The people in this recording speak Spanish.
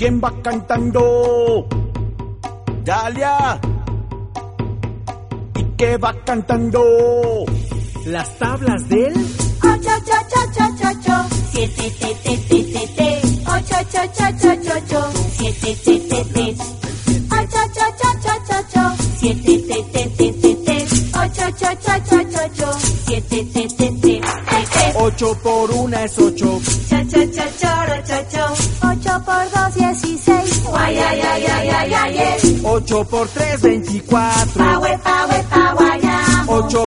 ¿Quién va cantando? Dalia. ¿Y qué va cantando? Las tablas del 8, 8, 8, 8, 8, 7, te, te, te, te, te. 8, 8, 8, 8, 8, 7, te, te, te. 8, 8, 8, 8, 8, 7, te, te, te, te, te. 8, 8, 8, 8, 8, 7, te, te, te, te. 8 por 1 es 8. Cha, cha, cha, choro, cho, cho. 8 por 2, 16. Guay, ay, ay, ay, ay, ay, ay. 8 por 3, 24. Pa, we, pa, we, pa, guayamo. 8